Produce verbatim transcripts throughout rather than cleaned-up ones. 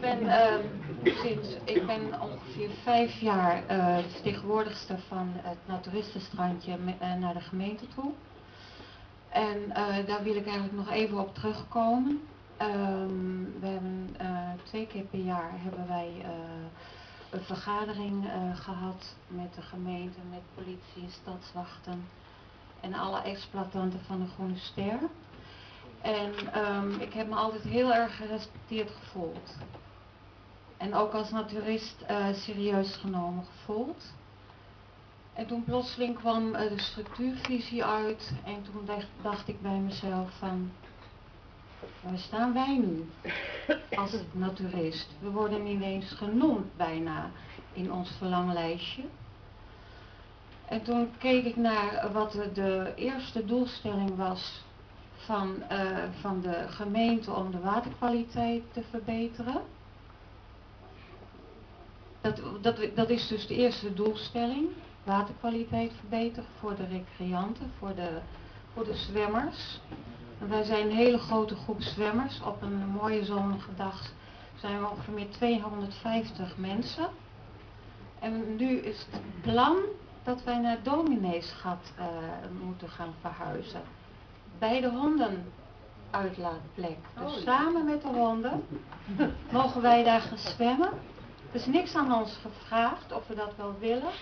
ben, uh, sinds, ik ben ongeveer vijf jaar uh, vertegenwoordigster van het naturistenstrandje uh, naar de gemeente toe. En uh, daar wil ik eigenlijk nog even op terugkomen. Um, we hebben uh, twee keer per jaar hebben wij uh, een vergadering uh, gehad met de gemeente, met politie, stadswachten en alle exploitanten van de Groene Ster. En um, ik heb me altijd heel erg gerespecteerd gevoeld. En ook als naturist uh, serieus genomen gevoeld. En toen plotseling kwam uh, de structuurvisie uit en toen dacht, dacht ik bij mezelf van, waar staan wij nu als naturist? We worden niet eens genoemd bijna in ons verlanglijstje. En toen keek ik naar wat de, de eerste doelstelling was van, uh, van de gemeente om de waterkwaliteit te verbeteren. Dat, dat, dat is dus de eerste doelstelling. Waterkwaliteit verbeteren voor de recreanten, voor de, voor de zwemmers. En wij zijn een hele grote groep zwemmers. Op een mooie zonnige dag zijn we ongeveer tweehonderdvijftig mensen. En nu is het plan dat wij naar Domineesgat uh, moeten gaan verhuizen. Bij de hondenuitlaatplek. Dus oh, ja. Samen met de honden mogen wij daar gaan zwemmen. Er is niks aan ons gevraagd of we dat wel willen.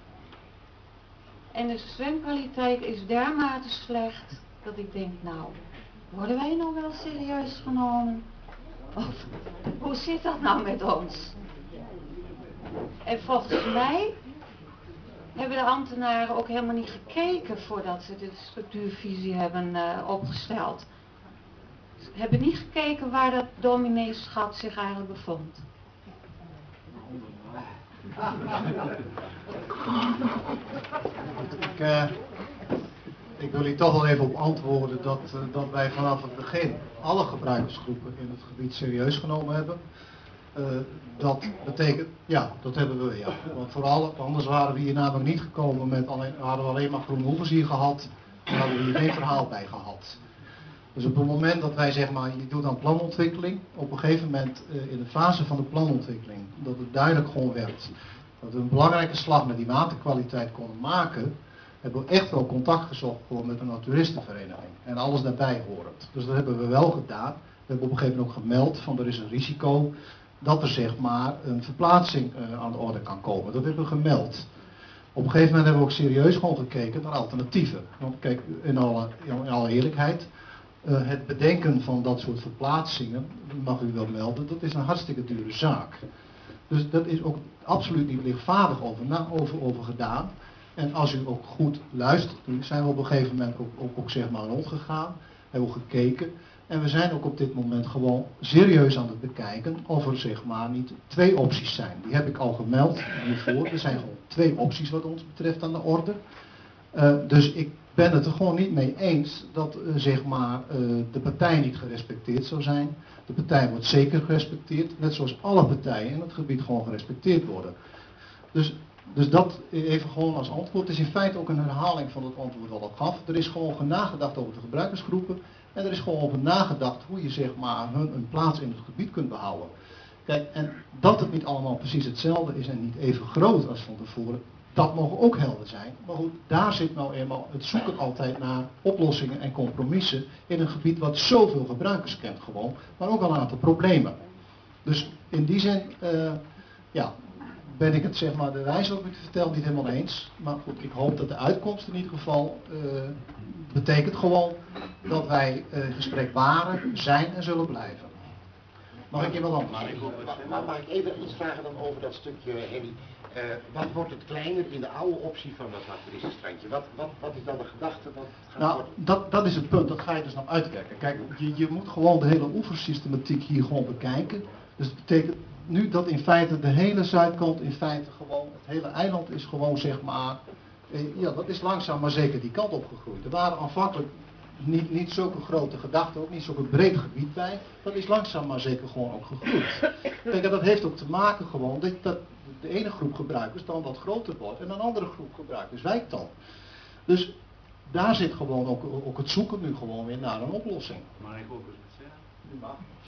En de zwemkwaliteit is dermate slecht dat ik denk, nou, worden wij nou wel serieus genomen? Of hoe zit dat nou met ons? En volgens mij hebben de ambtenaren ook helemaal niet gekeken voordat ze de structuurvisie hebben uh, opgesteld. Ze hebben niet gekeken waar dat domineesgat zich eigenlijk bevond. Ik, uh, ik wil hier toch wel even op antwoorden dat, uh, dat wij vanaf het begin alle gebruikersgroepen in het gebied serieus genomen hebben. Uh, dat betekent, ja, dat hebben we, ja. Want vooral, anders waren we hier namelijk niet gekomen met alleen, hadden we alleen maar groene hoevers hier gehad, en hadden we hier geen verhaal bij gehad. Dus op het moment dat wij, zeg maar, je doet aan planontwikkeling, op een gegeven moment uh, in de fase van de planontwikkeling, dat het duidelijk gewoon werd dat we een belangrijke slag met die waterkwaliteit konden maken, hebben we echt wel contact gezocht gewoon met een naturistenvereniging en alles daarbij horend. Dus dat hebben we wel gedaan. We hebben op een gegeven moment ook gemeld van er is een risico dat er, zeg maar, een verplaatsing uh, aan de orde kan komen. Dat hebben we gemeld. Op een gegeven moment hebben we ook serieus gewoon gekeken naar alternatieven. Want kijk, in alle, in alle eerlijkheid, uh, het bedenken van dat soort verplaatsingen, mag u wel melden, dat is een hartstikke dure zaak. Dus dat is ook absoluut niet lichtvaardig over, na, over, over gedaan. En als u ook goed luistert, nu zijn we op een gegeven moment ook, ook, ook zeg maar rondgegaan, hebben we gekeken. En we zijn ook op dit moment gewoon serieus aan het bekijken of er, zeg maar, niet twee opties zijn. Die heb ik al gemeld hiervoor. Er zijn gewoon twee opties wat ons betreft aan de orde. Uh, dus ik ben het er gewoon niet mee eens dat uh, zeg maar, uh, de partij niet gerespecteerd zou zijn. De partij wordt zeker gerespecteerd, net zoals alle partijen in het gebied gewoon gerespecteerd worden. Dus, dus dat even gewoon als antwoord. Het is in feite ook een herhaling van het antwoord wat ik gaf. Er is gewoon nagedacht over de gebruikersgroepen. En er is gewoon over nagedacht hoe je, zeg maar, hun een plaats in het gebied kunt behouden. Kijk, en dat het niet allemaal precies hetzelfde is en niet even groot als van tevoren, dat mogen ook helder zijn. Maar goed, daar zit nou eenmaal het zoeken altijd naar oplossingen en compromissen in een gebied wat zoveel gebruikers kent gewoon, maar ook al een aantal problemen. Dus in die zin, uh, ja, ben ik het, zeg maar, de wijze wat ik vertel niet helemaal eens. Maar goed, ik hoop dat de uitkomst in ieder geval uh, betekent gewoon dat wij in uh, gesprek waren, zijn en zullen blijven. Mag ik je wat anders zeggen? Maar mag ik even iets vragen dan over dat stukje, Henny? Uh, wat wordt het kleiner in de oude optie van dat naturistenstrandje? Wat, wat, wat is dan de gedachte? Wat gaat nou, worden? dat, dat is het punt, dat ga je dus nog uitwerken. Kijk, je, je moet gewoon de hele oeversystematiek hier gewoon bekijken. Dus dat betekent nu dat in feite de hele zuidkant, in feite gewoon, het hele eiland is gewoon, zeg maar, eh, ja, dat is langzaam maar zeker die kant opgegroeid. Er waren aanvankelijk niet, niet zulke grote gedachten, ook niet zo'n breed gebied bij. Dat is langzaam maar zeker gewoon ook gegroeid. Kijk, en dat heeft ook te maken gewoon dat, dat de ene groep gebruikers dan wat groter wordt en een andere groep gebruikers wijkt dan. Dus daar zit gewoon ook, ook het zoeken nu gewoon weer naar een oplossing. Maar ik ook eens wat zeggen.